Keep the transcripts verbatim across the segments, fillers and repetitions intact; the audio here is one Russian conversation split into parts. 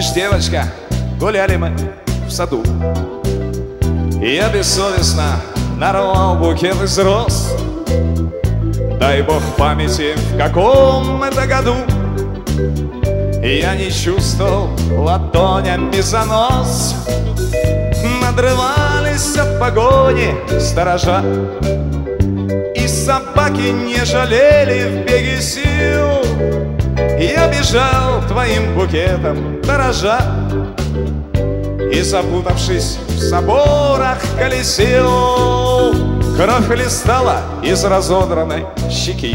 Помнишь, девочка, гуляли мы в саду, и я бессовестно нарвал букет из роз. Дай бог памяти, в каком это году я не чувствовал ладонями занос. Надрывались от погони сторожа, и собаки не жалели в беге сил. Я бежал твоим букетом дорожа, и, запутавшись в соборах, колесил. Кровь хлестала из разодранной щеки,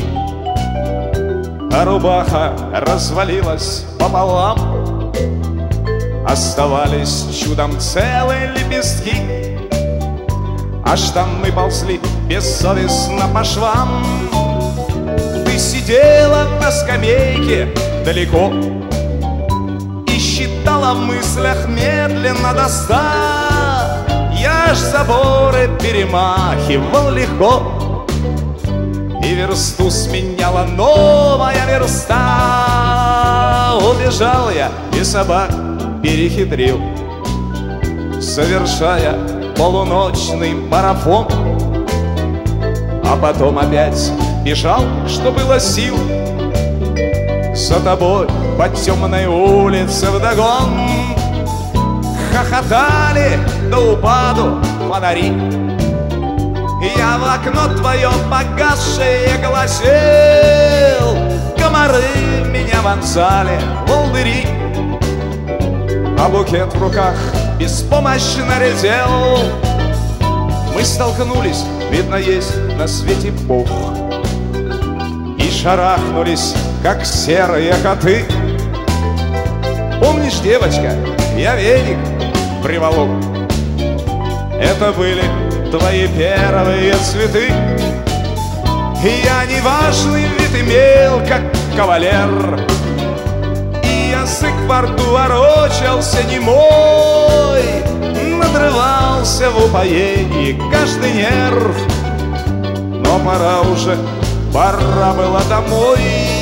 а рубаха развалилась пополам. Оставались чудом целые лепестки, а штаны ползли бессовестно по швам. Ты сидела на скамейке далеко и считала в мыслях медленно до ста. Я ж заборы перемахивал легко, и версту сменяла новая верста. Убежал я и собак перехитрил, совершая полуночный марафон. А потом опять бежал, что было сил, за тобой по темной улице вдогон. Хохотали до упаду фонари, я в окно твое погасшее глазел. Комары меня вонзали в волдыри, а букет в руках беспомощно редел. Мы столкнулись, видно, есть на свете Бог, и шарахнулись, как серые коты. Помнишь, девочка, я веник приволок, это были твои первые цветы. И я неважный вид имел, как кавалер, и язык во рту ворочался немой. Надрывался в упоении каждый нерв, но пора уже, пора было домой.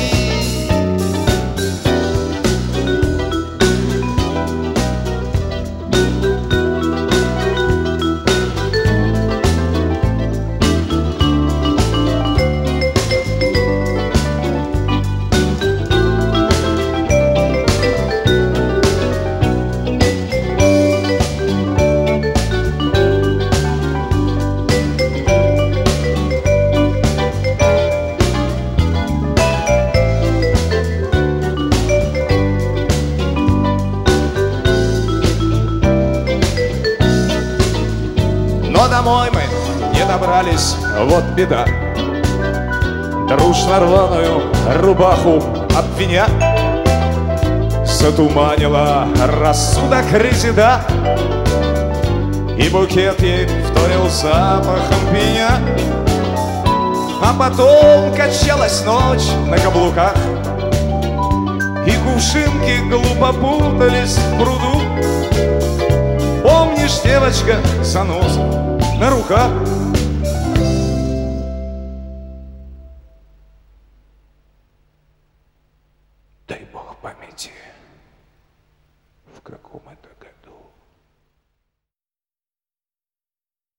Но домой мы не добрались, вот беда. Дружно рваную рубаху обвиня затуманила рассудок резида, и букет ей вторил запахом пеня. А потом качалась ночь на каблуках, и кувшинки глупо путались в пруду. Помнишь, девочка, заноза на руках?